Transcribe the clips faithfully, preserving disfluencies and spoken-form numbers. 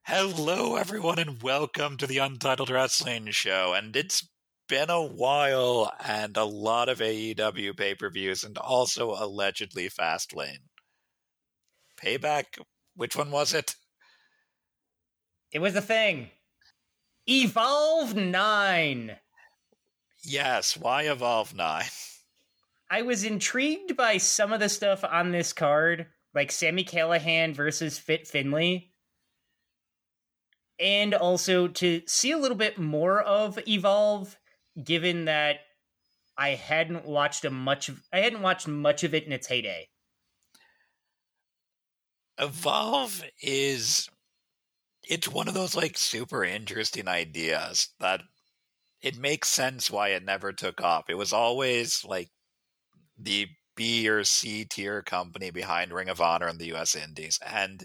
Hello, everyone, and welcome to the Untitled Wrestling Show. And it's been a while, and a lot of A E W pay-per-views, and also allegedly Fastlane. Payback? Which one was it? It was a thing. Evolve nine. Yes, why Evolve nine? I was intrigued by some of the stuff on this card, like Sami Callihan versus Fit Finlay. And also to see a little bit more of Evolve, given that I hadn't watched a much of, I hadn't watched much of it in its heyday. Evolve is it's one of those like super interesting ideas that it makes sense why it never took off. It was always like the B or C tier company behind Ring of Honor and the U S Indies, and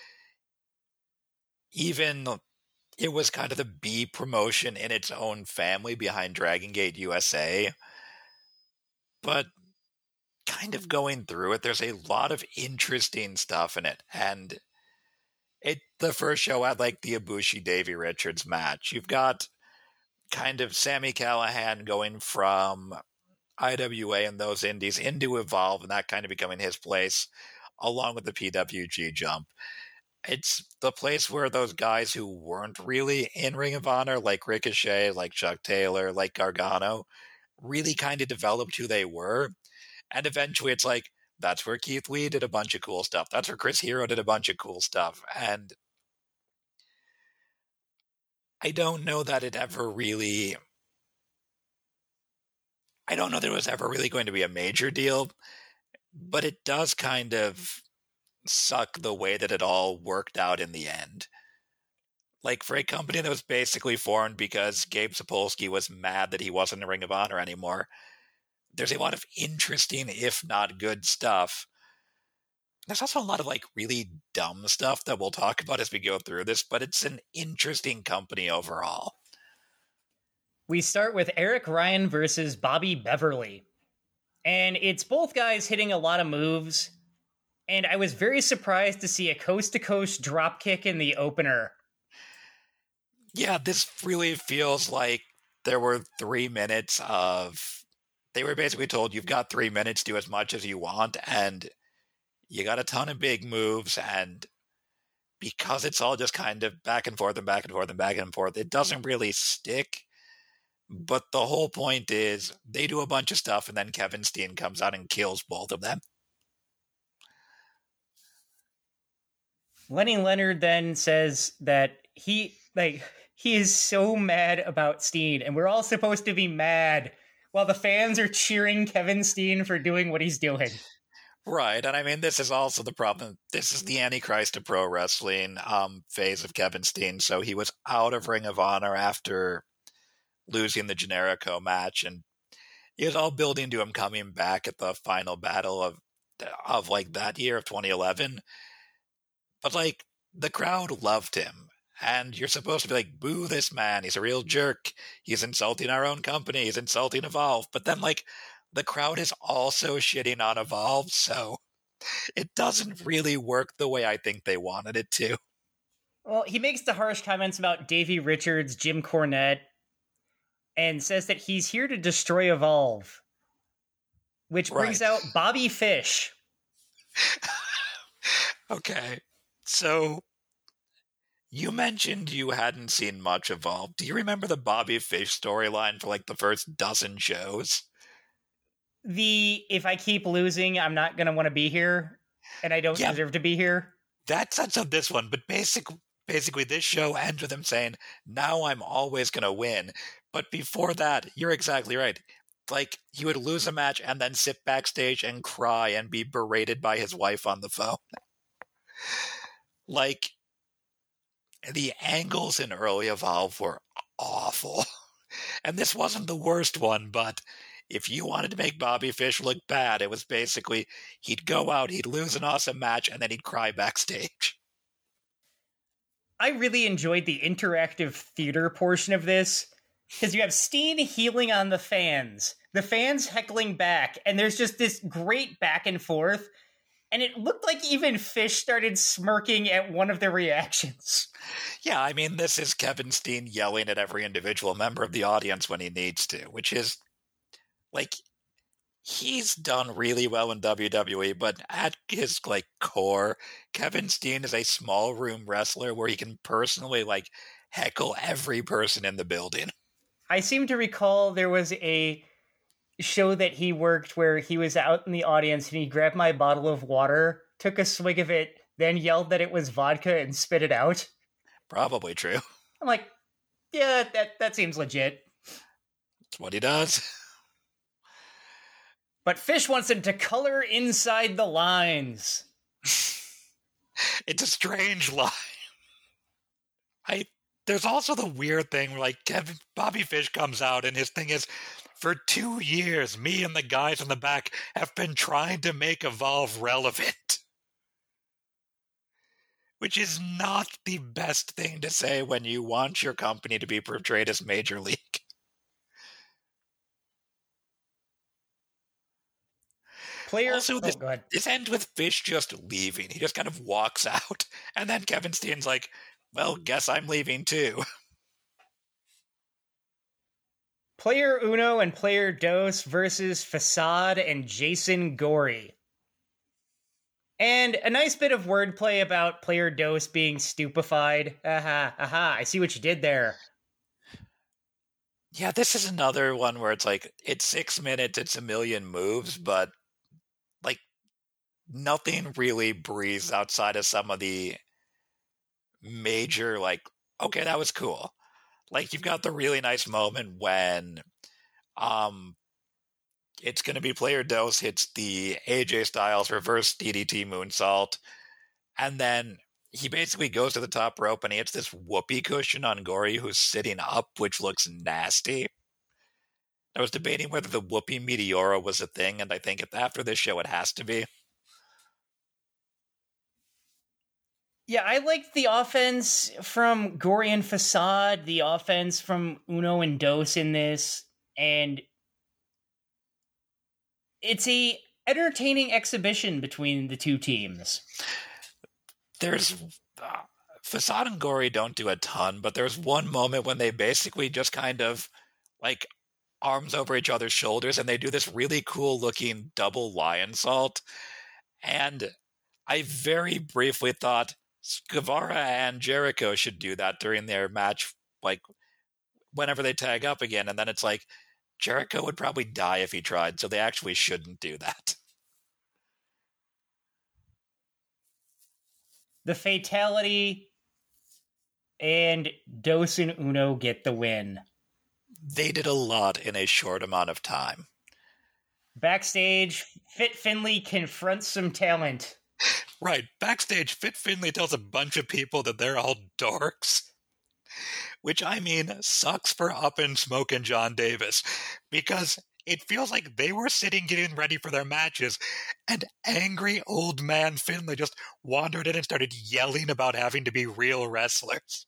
even it was kind of the B promotion in its own family behind Dragon Gate U S A. But kind of going through it, there's a lot of interesting stuff in it. And it the first show had like the Ibushi Davey Richards match. You've got kind of Sami Callihan going from I W A and those indies into Evolve, and that kind of becoming his place, along with the P W G jump. It's the place where those guys who weren't really in Ring of Honor, like Ricochet, like Chuck Taylor, like Gargano, really kind of developed who they were. And eventually it's like, that's where Keith Lee did a bunch of cool stuff. That's where Chris Hero did a bunch of cool stuff. And I don't know that it ever really... I don't know that it was ever really going to be a major deal, but it does kind of suck the way that it all worked out in the end. Like, for a company that was basically formed because Gabe Sapolsky was mad that he wasn't in Ring of Honor anymore, there's a lot of interesting, if not good stuff. There's also a lot of, like, really dumb stuff that we'll talk about as we go through this, but it's an interesting company overall. We start with Eric Ryan versus Bobby Beverly. And it's both guys hitting a lot of moves. And I was very surprised to see a coast-to-coast dropkick in the opener. Yeah, this really feels like there were three minutes of... They were basically told, you've got three minutes, do as much as you want, and you got a ton of big moves, and because it's all just kind of back and forth and back and forth and back and forth, it doesn't really stick. But the whole point is, they do a bunch of stuff, and then Kevin Steen comes out and kills both of them. Lenny Leonard then says that he like he is so mad about Steen, and we're all supposed to be mad while the fans are cheering Kevin Steen for doing what he's doing. Right, and I mean, this is also the problem. This is the Antichrist of pro wrestling um, phase of Kevin Steen, so he was out of Ring of Honor after losing the Generico match, and it was all building to him coming back at the final battle of, of like, that year of twenty eleven. But, like, the crowd loved him, and you're supposed to be like, boo this man, he's a real jerk, he's insulting our own company, he's insulting Evolve, but then, like, the crowd is also shitting on Evolve, so it doesn't really work the way I think they wanted it to. Well, he makes the harsh comments about Davey Richards, Jim Cornette, and says that he's here to destroy Evolve, which brings right out Bobby Fish. Okay. So, you mentioned you hadn't seen much Evolve. Do you remember the Bobby Fish storyline for like the first dozen shows? The, if I keep losing, I'm not going to want to be here, and I don't yeah, deserve to be here? That's that's on this one, but basic, basically this show ends with him saying, now I'm always going to win. But before that, you're exactly right. Like, he would lose a match and then sit backstage and cry and be berated by his wife on the phone. Like, the angles in early Evolve were awful. And this wasn't the worst one, but if you wanted to make Bobby Fish look bad, it was basically, he'd go out, he'd lose an awesome match, and then he'd cry backstage. I really enjoyed the interactive theater portion of this, because you have Steen healing on the fans, the fans heckling back, and there's just this great back and forth. And it looked like even Fish started smirking at one of the reactions. Yeah, I mean, this is Kevin Steen yelling at every individual member of the audience when he needs to, which is, like, he's done really well in W W E, but at his, like, core, Kevin Steen is a small room wrestler where he can personally, like, heckle every person in the building. I seem to recall there was a show that he worked where he was out in the audience and he grabbed my bottle of water, took a swig of it, then yelled that it was vodka and spit it out. Probably true. I'm like, yeah, that, that seems legit. That's what he does. But Fish wants him to color inside the lines. It's a strange line. I there's also the weird thing where, like, Kevin Bobby Fish comes out and his thing is, for two years, me and the guys in the back have been trying to make Evolve relevant. Which is not the best thing to say when you want your company to be portrayed as Major League. Player, also, this, oh, go ahead. this ends with Fish just leaving. He just kind of walks out. And then Kevin Steen's like, well, guess I'm leaving too. Player Uno and Player Dos versus Facade and Jason Gory. And a nice bit of wordplay about Player Dos being stupefied. Aha, aha, I see what you did there. Yeah, this is another one where it's like, it's six minutes, it's a million moves, but, like, nothing really breathes outside of some of the major, like, okay, that was cool. Like, you've got the really nice moment when um, it's going to be Player Dos hits the A J Styles reverse D D T moonsault, and then he basically goes to the top rope and he hits this whoopee cushion on Gory, who's sitting up, which looks nasty. I was debating whether the whoopee Meteora was a thing, and I think after this show it has to be. Yeah, I liked the offense from Gory and Facade, the offense from Uno and Dos in this, and it's a entertaining exhibition between the two teams. There's uh, Facade and Gory don't do a ton, but there's one moment when they basically just kind of, like, arms over each other's shoulders, and they do this really cool looking double lion salt. And I very briefly thought Guevara and Jericho should do that during their match, like, whenever they tag up again. And then it's like, Jericho would probably die if he tried, so they actually shouldn't do that. The fatality and Dos and Uno get the win. They did a lot in a short amount of time. Backstage, Fit Finlay confronts some talent. Right. Backstage, Fit Finlay tells a bunch of people that they're all dorks. Which, I mean, sucks for Up in Smoke and John Davis. Because it feels like they were sitting getting ready for their matches, and angry old man Finlay just wandered in and started yelling about having to be real wrestlers.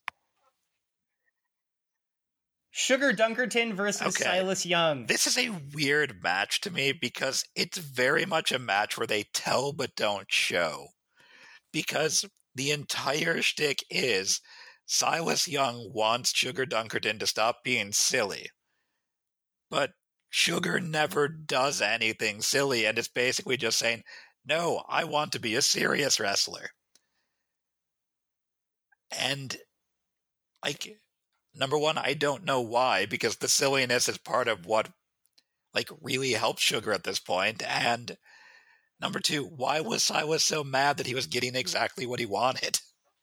Sugar Dunkerton versus Okay. Silas Young. This is a weird match to me because it's very much a match where they tell but don't show. Because the entire shtick is Silas Young wants Sugar Dunkerton to stop being silly. But Sugar never does anything silly, and it's basically just saying, no, I want to be a serious wrestler. And, like, number one, I don't know why, because the silliness is part of what, like, really helps Sugar at this point. And number two, why was Silas so mad that he was getting exactly what he wanted?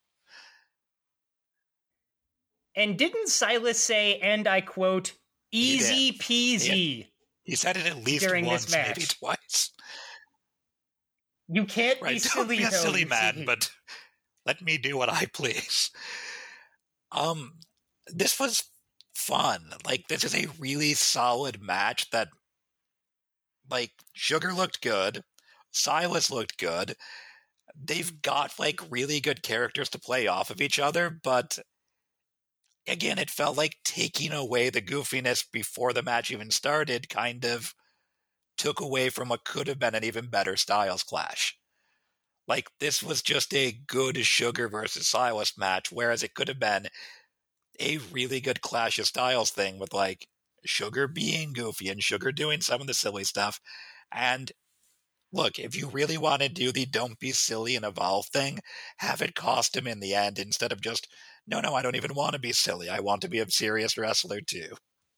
And didn't Silas say, and I quote, easy peasy? He, he said it at least during once, this match. maybe twice. You can't Right, be don't silly, be a silly Tones. man, but let me do what I please. Um, this was fun. Like, this is a really solid match that, like, Sugar looked good, Silas looked good. They've got, like, really good characters to play off of each other, but again, it felt like taking away the goofiness before the match even started kind of took away from what could have been an even better Styles clash. Like, this was just a good Sugar versus Silas match, whereas it could have been a really good Clash of Styles thing with, like, Sugar being goofy and Sugar doing some of the silly stuff. And look, if you really want to do the don't be silly and evolve thing, have it cost him in the end instead of just, no, no, I don't even want to be silly. I want to be a serious wrestler too.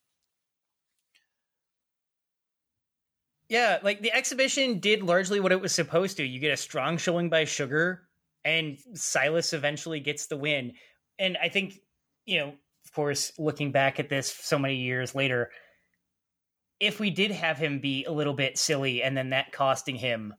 Yeah, like the exhibition did largely what it was supposed to. You get a strong showing by Sugar, and Silas eventually gets the win. And I think, you know, of course, looking back at this so many years later, if we did have him be a little bit silly and then that costing him,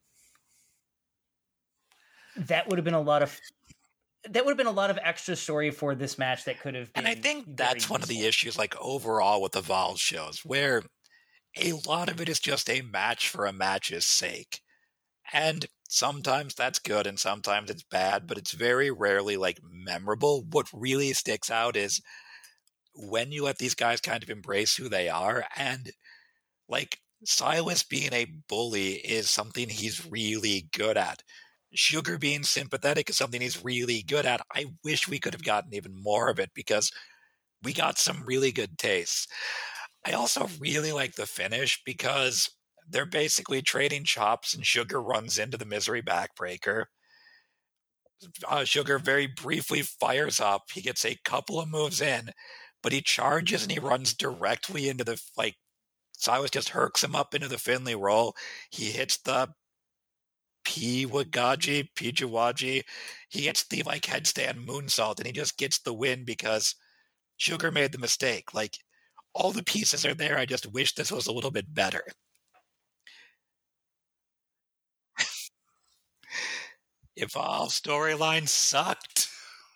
that would have been a lot of that would have been a lot of extra story for this match that could have been. And I think that's one of the issues, like, overall with Evolve shows, where a lot of it is just a match for a match's sake. And sometimes that's good and sometimes it's bad, but it's very rarely, like, memorable. What really sticks out is when you let these guys kind of embrace who they are, and, like, Silas being a bully is something he's really good at. Sugar being sympathetic is something he's really good at. I wish we could have gotten even more of it because we got some really good tastes. I also really like the finish because they're basically trading chops and Sugar runs into the Misery Backbreaker. Uh, Sugar very briefly fires up. He gets a couple of moves in, but he charges and he runs directly into the, like, Silas just herks him up into the Finley roll. He hits the Piwagaji, Pijuwaji. He gets the, like, headstand moonsault and he just gets the win because Sugar made the mistake. Like, all the pieces are there. I just wish this was a little bit better. Evolve storyline sucked.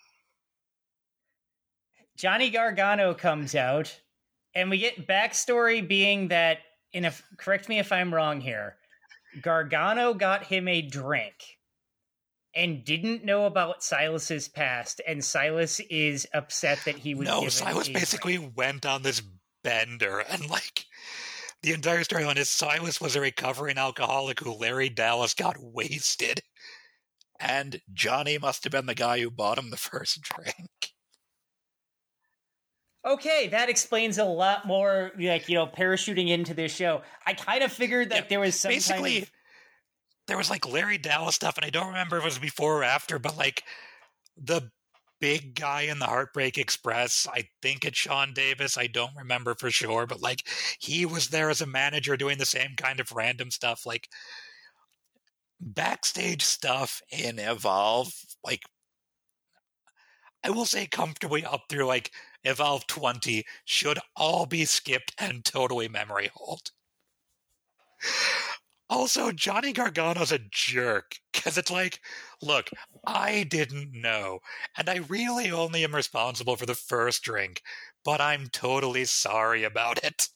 Johnny Gargano comes out, and we get backstory being that, in a, correct me if I'm wrong here, Gargano got him a drink and didn't know about Silas's past, and Silas is upset that he was no. given Silas a basically drink. went on this bender, and, like, the entire storyline is Silas was a recovering alcoholic who Larry Dallas got wasted, and Johnny must have been the guy who bought him the first drink. Okay, that explains a lot more, like, you know, parachuting into this show. I kind of figured that yeah, there was some basically, kind of... there was, like, Larry Dallas stuff, and I don't remember if it was before or after, but, like, the big guy in the Heartbreak Express, I think it's Sean Davis, I don't remember for sure, but, like, he was there as a manager doing the same kind of random stuff. Like, backstage stuff in Evolve, like, I will say comfortably up through, like, Evolve twenty should all be skipped and totally memory hold. Also, Johnny Gargano's a jerk, because it's like, look, I didn't know, and I really only am responsible for the first drink, but I'm totally sorry about it.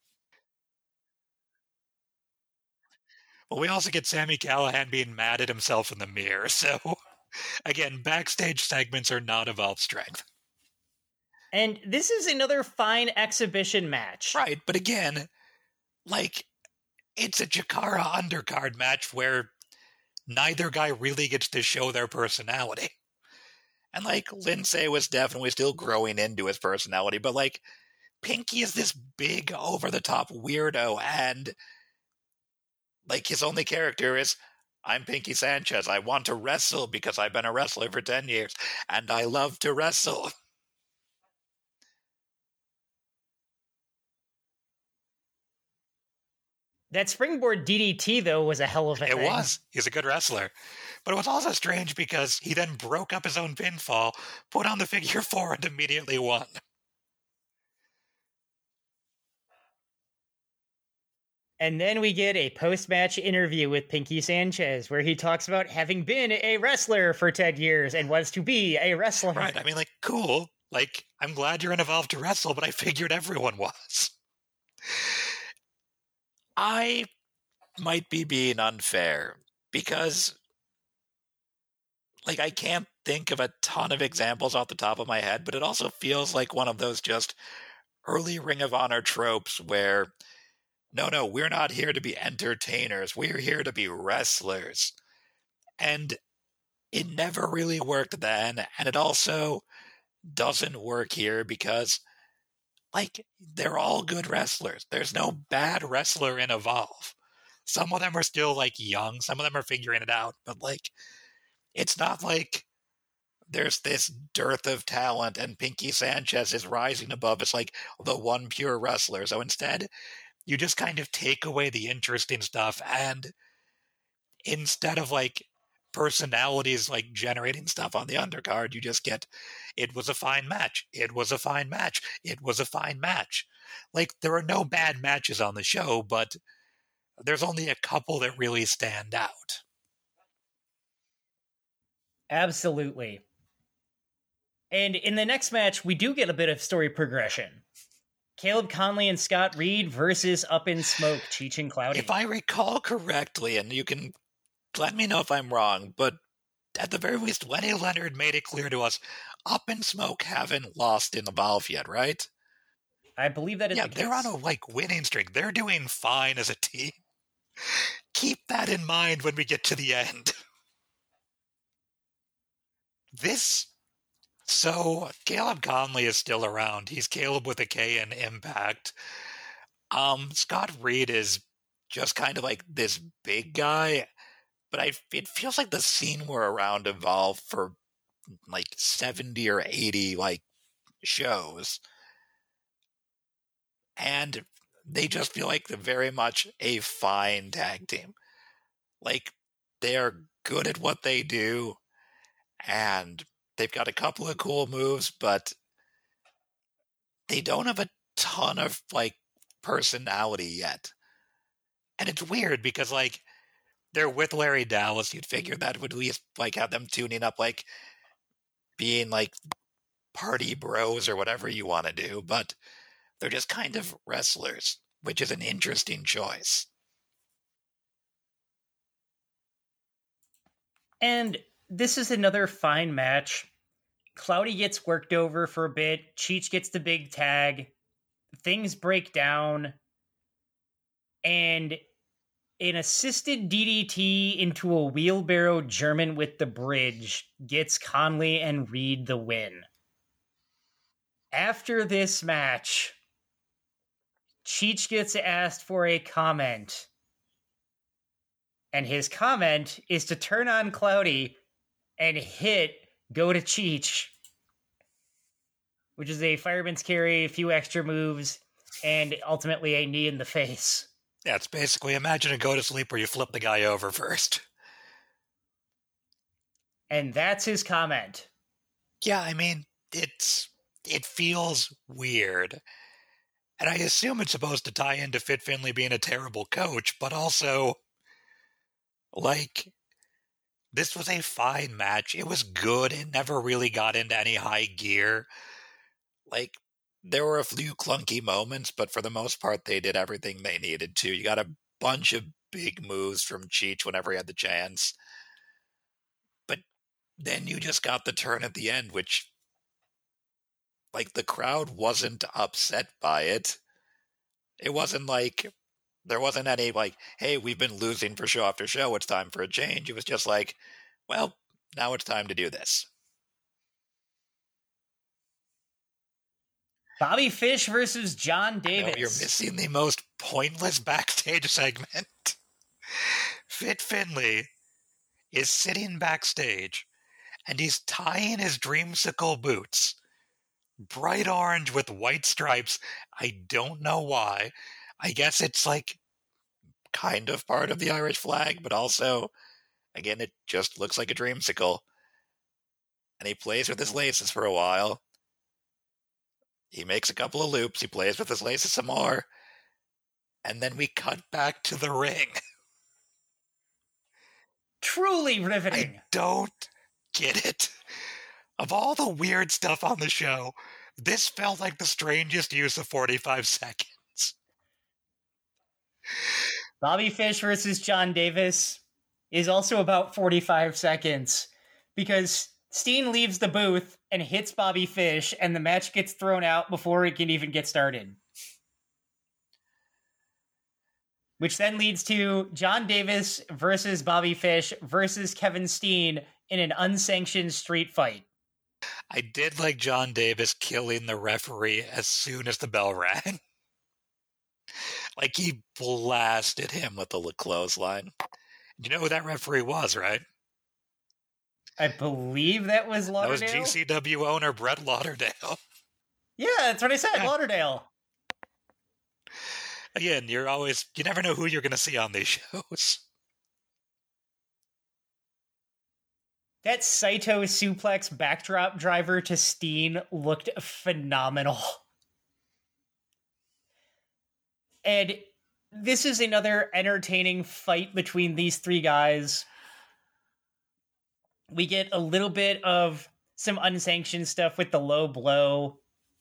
Well, we also get Sami Callihan being mad at himself in the mirror, so, again, backstage segments are not Evolve strength. And this is another fine exhibition match. Right, but again, like, it's a Chikara undercard match where neither guy really gets to show their personality. And, like, Lindsay was definitely still growing into his personality, but, like, Pinky is this big, over-the-top weirdo, and, like, his only character is, I'm Pinky Sanchez. I want to wrestle because I've been a wrestler for ten years, and I love to wrestle. That springboard D D T, though, was a hell of a It thing. was. He's a good wrestler. But it was also strange because he then broke up his own pinfall, put on the figure four, and immediately won. And then we get a post-match interview with Pinky Sanchez, where he talks about having been a wrestler for ten years and wants to be a wrestler. Right. I mean, like, cool. Like, I'm glad you're in Evolve to wrestle, but I figured everyone was. I might be being unfair because, like, I can't think of a ton of examples off the top of my head, but it also feels like one of those just early Ring of Honor tropes where, no, no, we're not here to be entertainers. We're here to be wrestlers. And it never really worked then, and it also doesn't work here because, like, they're all good wrestlers. There's no bad wrestler in Evolve. Some of them are still, like, young. Some of them are figuring it out. But, like, it's not like there's this dearth of talent and Pinky Sanchez is rising above as, like, the one pure wrestler. So instead, you just kind of take away the interesting stuff, and instead of, like, personalities, like, generating stuff on the undercard, you just get, it was a fine match, it was a fine match, it was a fine match. Like, there are no bad matches on the show, but there's only a couple that really stand out. Absolutely. And in the next match, we do get a bit of story progression. Caleb Conley and Scott Reed versus Up in Smoke, Cheech and Cloudy. If I recall correctly, and you can let me know if I'm wrong, but at the very least, Lenny Leonard made it clear to us, Up in Smoke haven't lost in Evolve yet, right? I believe that is yeah, the they're case. on a, like, winning streak. They're doing fine as a team. Keep that in mind when we get to the end. This... So, Caleb Conley is still around. He's Caleb with a K in Impact. Um, Scott Reed is just kind of like this big guy, but I it feels like the scene we're around Evolve for like seventy or eighty like shows. And they just feel like they're very much a fine tag team. Like, they're good at what they do, and they've got a couple of cool moves, but they don't have a ton of, like, personality yet. And it's weird because, like, they're with Larry Dallas. You'd figure that would at least, like, have them tuning up, like, being, like, party bros or whatever you want to do. But they're just kind of wrestlers, which is an interesting choice. And this is another fine match. Cloudy gets worked over for a bit. Cheech gets the big tag. Things break down. And an assisted D D T into a wheelbarrow German with the bridge gets Conley and Reed the win. After this match, Cheech gets asked for a comment. And his comment is to turn on Cloudy and hit Go to Cheech, which is a fireman's carry, a few extra moves, and ultimately a knee in the face. Yeah, it's basically, imagine a go to sleep where you flip the guy over first. And that's his comment. Yeah, I mean, it's it feels weird. And I assume it's supposed to tie into Fit Finlay being a terrible coach, but also, like, this was a fine match. It was good. It never really got into any high gear. Like, there were a few clunky moments, but for the most part, they did everything they needed to. You got a bunch of big moves from Cheech whenever he had the chance. But then you just got the turn at the end, which, like, the crowd wasn't upset by it. It wasn't like... There wasn't any, like, hey, we've been losing for show after show, it's time for a change. It was just like, well, now it's time to do this. Bobby Fish versus John Davis. No, you're missing the most pointless backstage segment. Fit Finlay is sitting backstage, and he's tying his dreamsicle boots. Bright orange with white stripes. I don't know why. I guess it's, like, kind of part of the Irish flag, but also, again, it just looks like a dreamsicle. And he plays with his laces for a while. He makes a couple of loops, he plays with his laces some more, and then we cut back to the ring. Truly riveting. I don't get it. Of all the weird stuff on the show, this felt like the strangest use of forty-five seconds. Bobby Fish versus John Davis is also about forty-five seconds because Steen leaves the booth and hits Bobby Fish, and the match gets thrown out before it can even get started. Which then leads to John Davis versus Bobby Fish versus Kevin Steen in an unsanctioned street fight. I did like John Davis killing the referee as soon as the bell rang. Like, he blasted him with the clothesline. You know who that referee was, right? I believe that was Lauderdale. That was G C W owner Brett Lauderdale. Yeah, that's what I said, Yeah. Lauderdale. Again, you're always, you never know who you're going to see on these shows. That Saito suplex backdrop driver to Steen looked phenomenal. And this is another entertaining fight between these three guys. We get a little bit of some unsanctioned stuff with the low blow.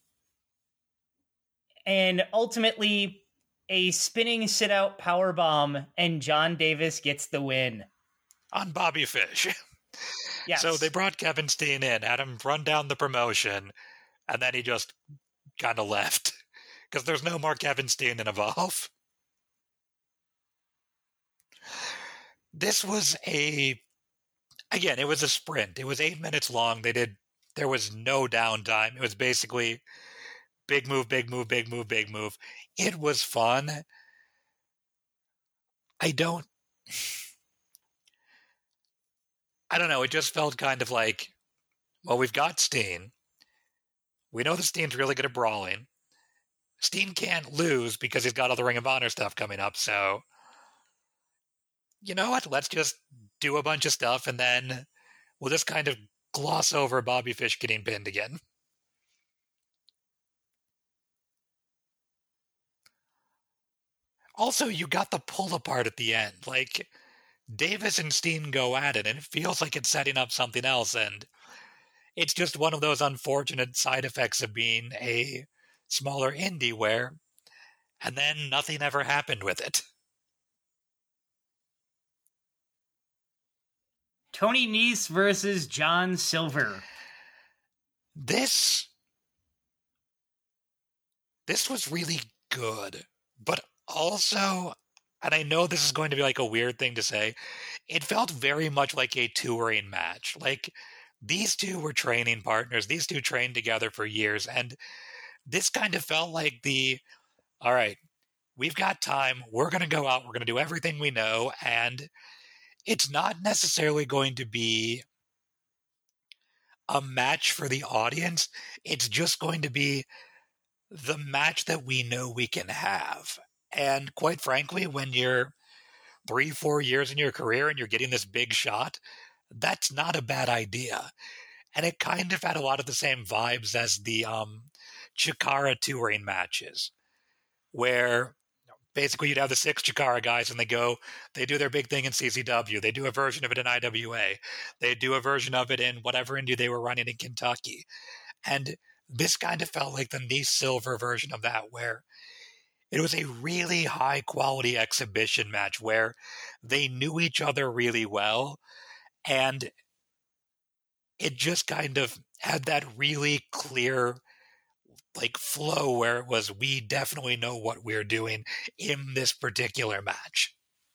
And ultimately, a spinning sit-out powerbomb, and John Davis gets the win. On Bobby Fish. Yes. So they brought Kevin Steen in, had him run down the promotion, and then he just kind of left. Because there's no more Kevin Steen in Evolve. This was a... Again, it was a sprint. It was eight minutes long. They did... There was no downtime. It was basically big move, big move, big move, big move. It was fun. I don't... I don't know, it just felt kind of like, well, we've got Steen. We know that Steen's really good at brawling. Steen can't lose because he's got all the Ring of Honor stuff coming up, so you know what? Let's just do a bunch of stuff, and then we'll just kind of gloss over Bobby Fish getting pinned again. Also, you got the pull apart at the end. Like, Davis and Steen go at it, and it feels like it's setting up something else, and it's just one of those unfortunate side effects of being a smaller indie where, and then nothing ever happened with it. Tony Nese versus John Silver. This, this was really good, but also, and I know this is going to be like a weird thing to say, it felt very much like a touring match. Like, these two were training partners. These two trained together for years. And this kind of felt like the, all right, we've got time. We're going to go out. We're going to do everything we know. And it's not necessarily going to be a match for the audience. It's just going to be the match that we know we can have. And quite frankly, when you're three, four years in your career and you're getting this big shot, that's not a bad idea. And it kind of had a lot of the same vibes as the um, Chikara touring matches, where basically you'd have the six Chikara guys and they go, they do their big thing in C C W. They do a version of it in I W A. They do a version of it in whatever indie they were running in Kentucky. And this kind of felt like the Nese Silver version of that, where it was a really high-quality exhibition match where they knew each other really well, and it just kind of had that really clear, like, flow where it was, we definitely know what we're doing in this particular match.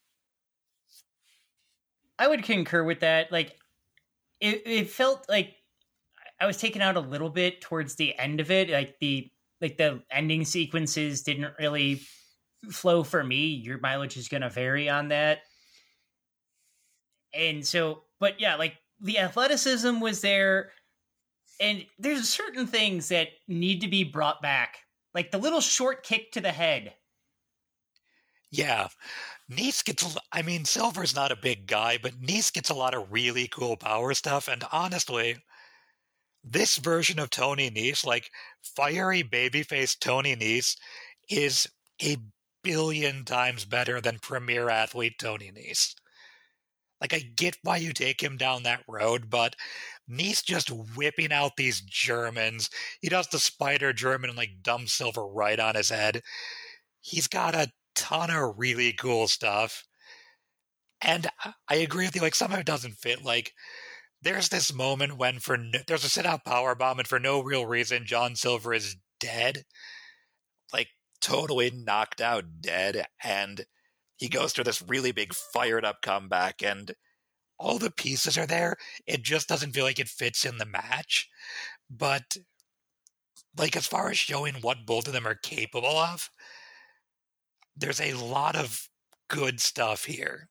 I would concur with that. Like, it, it felt like I was taken out a little bit towards the end of it. Like, the Like the ending sequences didn't really flow for me. Your mileage is going to vary on that. And so, but yeah, like the athleticism was there, and there's certain things that need to be brought back. Like the little short kick to the head. Yeah. Nese gets, I mean, Silver's not a big guy, but Nese gets a lot of really cool power stuff. And honestly, this version of Tony Nese, like fiery babyface Tony Nese, is a billion times better than premier athlete Tony Nese. Like, I get why you take him down that road, but Nese just whipping out these Germans. He does the spider German and like dumb Silver right on his head. He's got a ton of really cool stuff. And I agree with you, like some of it doesn't fit. Like, there's this moment when for no, there's a sit-out powerbomb, and for no real reason, John Silver is dead. Like, totally knocked out dead. And he goes through this really big fired-up comeback. And all the pieces are there. It just doesn't feel like it fits in the match. But, like, as far as showing what both of them are capable of, there's a lot of good stuff here.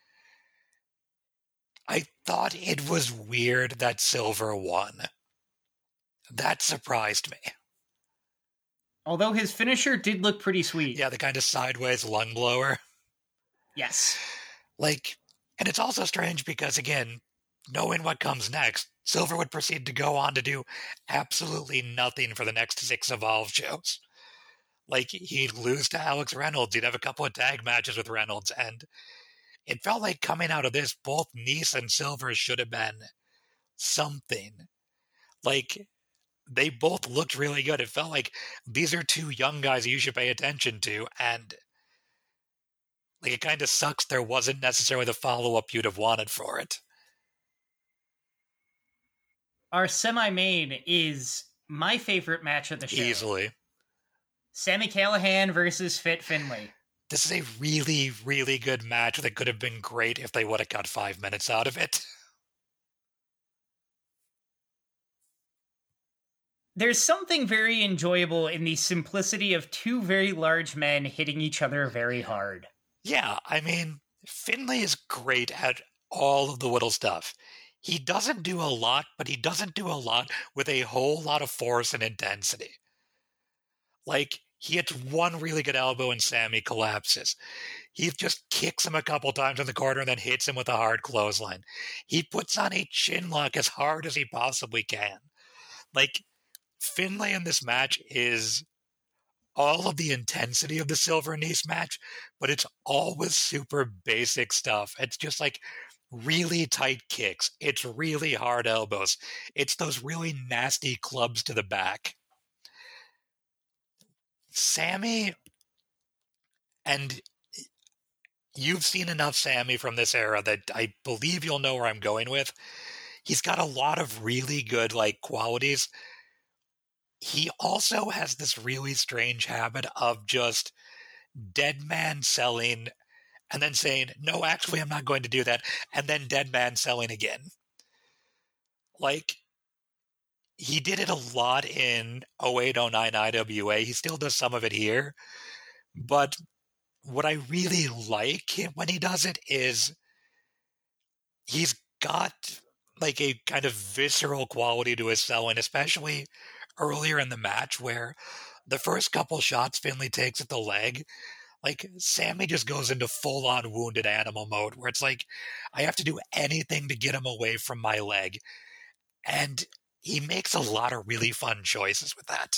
I thought it was weird that Silver won. That surprised me. Although his finisher did look pretty sweet. Yeah, the kind of sideways lung blower. Yes. Like, and it's also strange because, again, knowing what comes next, Silver would proceed to go on to do absolutely nothing for the next six Evolve shows. Like, he'd lose to Alex Reynolds, he'd have a couple of tag matches with Reynolds, and it felt like coming out of this, both Nese and Silver should have been something. Like, they both looked really good. It felt like these are two young guys you should pay attention to, and like it kind of sucks there wasn't necessarily the follow-up you'd have wanted for it. Our semi-main is my favorite match of the show. Easily. Sami Callihan versus Fit Finlay. This is a really, really good match that could have been great if they would have cut five minutes out of it. There's something very enjoyable in the simplicity of two very large men hitting each other very hard. Yeah, I mean, Finlay is great at all of the little stuff. He doesn't do a lot, but he doesn't do a lot with a whole lot of force and intensity. Like, he hits one really good elbow and Sami collapses. He just kicks him a couple times in the corner and then hits him with a hard clothesline. He puts on a chin lock as hard as he possibly can. Like, Finlay in this match is all of the intensity of the Silver and Nese match, but it's all with super basic stuff. It's just like really tight kicks. It's really hard elbows. It's those really nasty clubs to the back. Sami, and you've seen enough Sami from this era that I believe you'll know where I'm going with. He's got a lot of really good, like, qualities. He also has this really strange habit of just dead man selling and then saying, no, actually, I'm not going to do that, and then dead man selling again. Like, he did it a lot in oh eight oh nine I W A. He still does some of it here. But what I really like when he does it is he's got like a kind of visceral quality to his selling, especially earlier in the match where the first couple shots Finlay takes at the leg, like Sami just goes into full-on wounded animal mode where it's like, I have to do anything to get him away from my leg. And he makes a lot of really fun choices with that.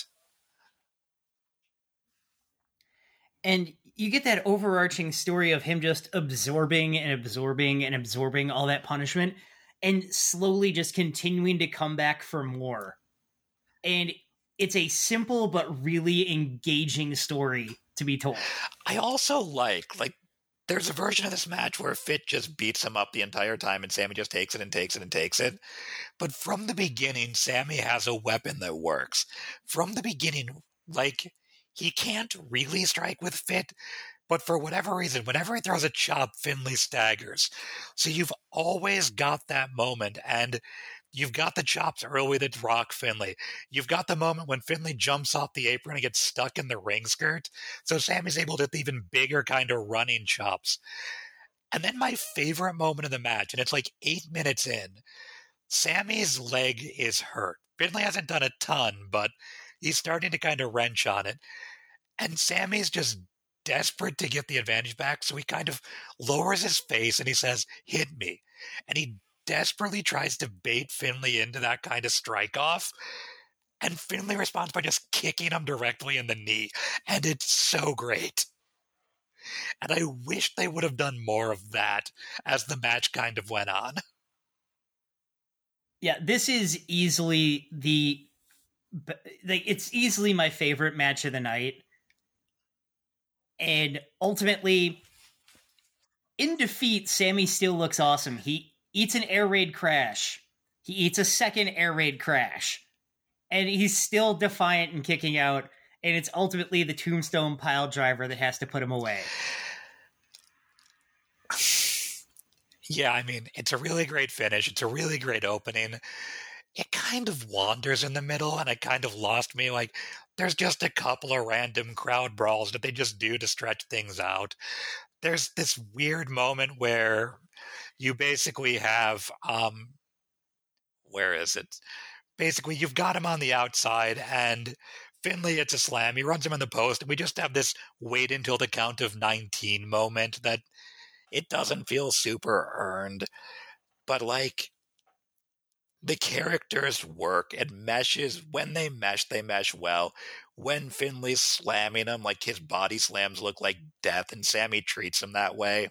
And you get that overarching story of him just absorbing and absorbing and absorbing all that punishment and slowly just continuing to come back for more. And it's a simple but really engaging story to be told. I also like, like, there's a version of this match where Fit just beats him up the entire time and Sami just takes it and takes it and takes it. But from the beginning, Sami has a weapon that works. From the beginning, like, he can't really strike with Fit, but for whatever reason, whenever he throws a chop, Finlay staggers. So you've always got that moment, and you've got the chops early that rock Finlay. You've got the moment when Finlay jumps off the apron and gets stuck in the ring skirt. So Sami's able to hit the even bigger kind of running chops. And then my favorite moment of the match, and it's like eight minutes in, Sami's leg is hurt. Finlay hasn't done a ton, but he's starting to kind of wrench on it. And Sami's just desperate to get the advantage back, so he kind of lowers his face and he says, hit me. And he desperately tries to bait Finlay into that kind of strike off, and Finlay responds by just kicking him directly in the knee, and it's so great. And I wish they would have done more of that as the match kind of went on. Yeah, this is easily the like it's easily my favorite match of the night. And ultimately, in defeat, Sami still looks awesome. He eats an air raid crash. He eats a second air raid crash. And he's still defiant and kicking out. And it's ultimately the tombstone pile driver that has to put him away. Yeah, I mean, it's a really great finish. It's a really great opening. It kind of wanders in the middle, and it kind of lost me. Like, there's just a couple of random crowd brawls that they just do to stretch things out. There's this weird moment where you basically have, um, where is it? Basically, you've got him on the outside, and Finlay, it's a slam. He runs him in the post, and we just have this wait until the count of nineteen moment that it doesn't feel super earned. But, like, the characters work. It meshes. When they mesh, they mesh well. When Finlay's slamming him, like, his body slams look like death, and Sammy treats him that way.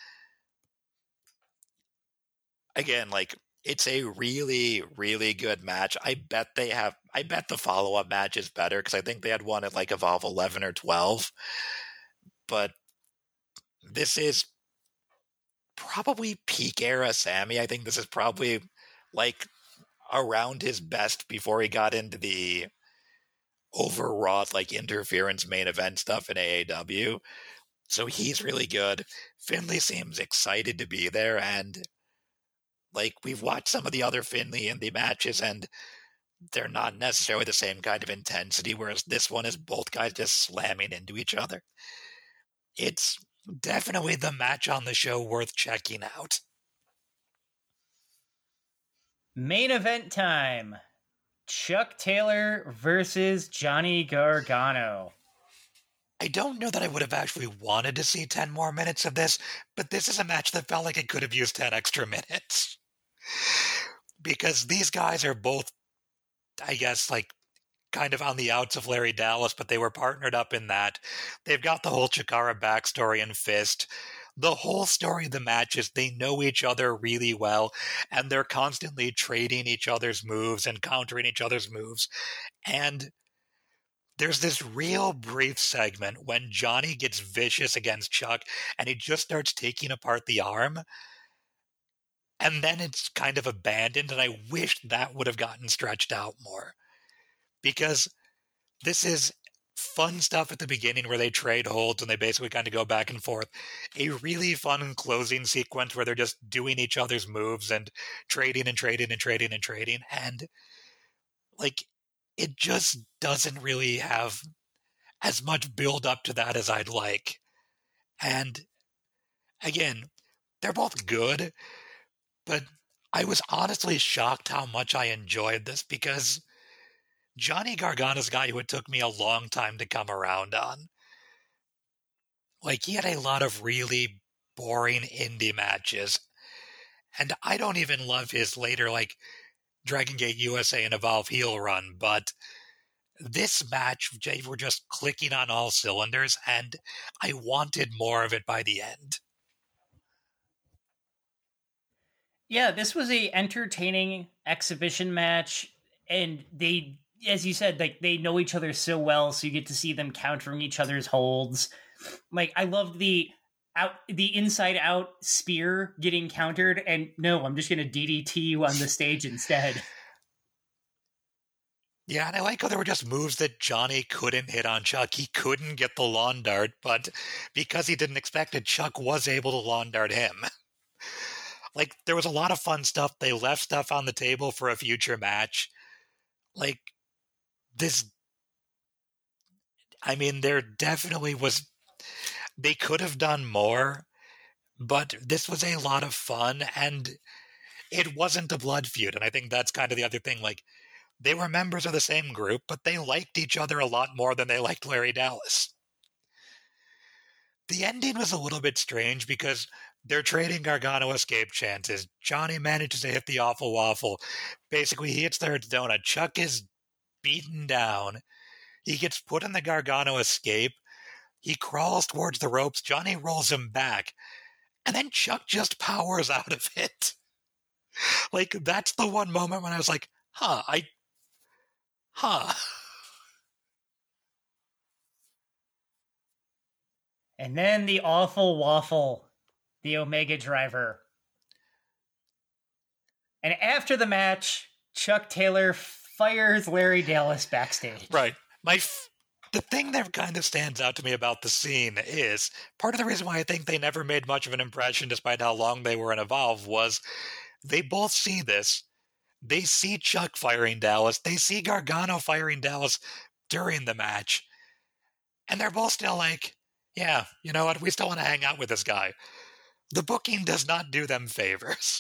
Again, like, it's a really, really good match. I bet they have, I bet the follow-up match is better, because I think they had one at, like, Evolve eleven or twelve. But this is probably peak era Sammy. I think this is probably, like, around his best before he got into the overwrought, like, interference main event stuff in A A W. So he's really good. Finlay seems excited to be there, and, like, we've watched some of the other Finlay in the matches, and they're not necessarily the same kind of intensity, whereas this one is both guys just slamming into each other. It's definitely the match on the show worth checking out. Main event time. Chuck Taylor versus Johnny Gargano. I don't know that I would have actually wanted to see ten more minutes of this, but this is a match that felt like it could have used ten extra minutes. Because these guys are both, I guess, like, kind of on the outs of Larry Dallas, but they were partnered up in that. They've got the whole Chikara backstory and Fist. The whole story of the match is they know each other really well, and they're constantly trading each other's moves and countering each other's moves. And there's this real brief segment when Johnny gets vicious against Chuck, and he just starts taking apart the arm. And then it's kind of abandoned, and I wish that would have gotten stretched out more. Because this is fun stuff at the beginning where they trade holds and they basically kind of go back and forth. A really fun closing sequence where they're just doing each other's moves and trading and trading and trading and trading. And, like, it just doesn't really have as much build up to that as I'd like. And again, they're both good, but I was honestly shocked how much I enjoyed this, because Johnny Gargano's a guy who it took me a long time to come around on. Like, he had a lot of really boring indie matches, and I don't even love his later, like, Dragon Gate U S A and Evolve heel run, but this match, they were just clicking on all cylinders, and I wanted more of it by the end. Yeah, this was a entertaining exhibition match, and they, as you said, like, they know each other so well, so you get to see them countering each other's holds. Like, I loved the out the inside out spear getting countered, and no, I'm just gonna D D T you on the stage instead. Yeah, and I like how there were just moves that Johnny couldn't hit on Chuck. He couldn't get the lawn dart, but because he didn't expect it, Chuck was able to lawn dart him. Like, there was a lot of fun stuff. They left stuff on the table for a future match. Like, this, I mean, there definitely was, they could have done more, but this was a lot of fun, and it wasn't a blood feud. And I think that's kind of the other thing. Like, they were members of the same group, but they liked each other a lot more than they liked Larry Dallas. The ending was a little bit strange because they're trading Gargano escape chances. Johnny manages to hit the awful waffle. Basically, he hits the hurt donut. Chuck is beaten down. He gets put in the Gargano escape. He crawls towards the ropes. Johnny rolls him back. And then Chuck just powers out of it. Like, that's the one moment when I was like, huh, I... Huh. And then the awful waffle, the Omega Driver. And after the match, Chuck Taylor fires Larry Dallas backstage. Right. My f- the thing that kind of stands out to me about the scene is part of the reason why I think they never made much of an impression despite how long they were in Evolve was they both see this. They see Chuck firing Dallas. They see Gargano firing Dallas during the match. And they're both still like, yeah, you know what? We still want to hang out with this guy. The booking does not do them favors.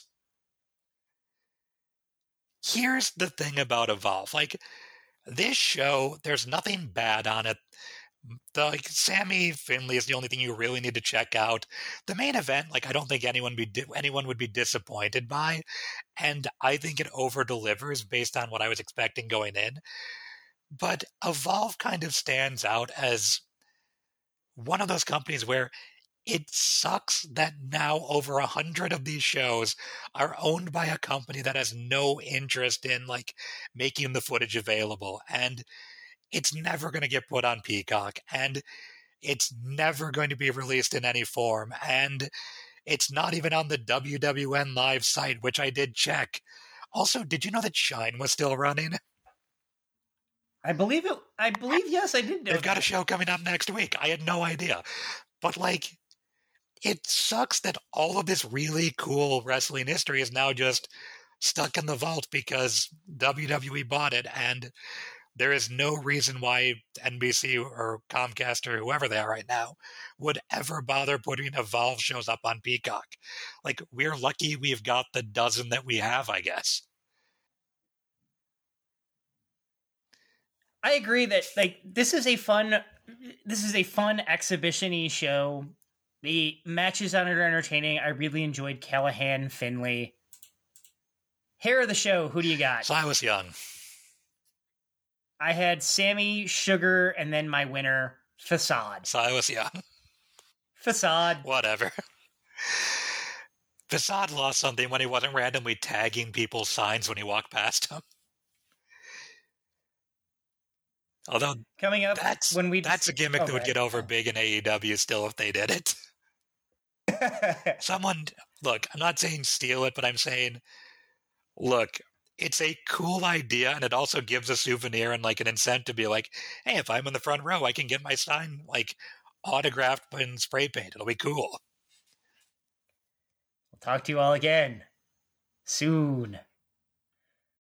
Here's the thing about Evolve. Like, this show, there's nothing bad on it. The, like, Sammy Finley is the only thing you really need to check out. The main event, like, I don't think anyone be anyone would be disappointed by, and I think it over-delivers based on what I was expecting going in. But Evolve kind of stands out as one of those companies where it sucks that now over a hundred of these shows are owned by a company that has no interest in like making the footage available, and it's never going to get put on Peacock, and it's never going to be released in any form, and it's not even on the W W N Live site, which I did check. Also, did you know that Shine was still running? I believe it. I believe, yes, I did know They've got that. a show coming up next week. I had no idea. But, like, it sucks that all of this really cool wrestling history is now just stuck in the vault because W W E bought it, and there is no reason why N B C or Comcast or whoever they are right now would ever bother putting Evolve shows up on Peacock. Like, we're lucky we've got the dozen that we have, I guess. I agree that like this is a fun this is a fun exhibition-y show. The matches on it are entertaining. I really enjoyed Callahan, Finley. Hair of the show, who do you got? Silas Young. I had Sammy, Sugar, and then my winner, Facade. Silas Young. Facade. Whatever. Facade lost something when he wasn't randomly tagging people's signs when he walked past them. Although coming up that's when we that's a gimmick oh, that would right. get over big in A E W still if they did it. Someone, look, I'm not saying steal it, but I'm saying, look, it's a cool idea, and it also gives a souvenir and like an incentive to be like, hey, if I'm in the front row, I can get my sign like autographed and spray painted. It'll be cool. We'll talk to you all again soon.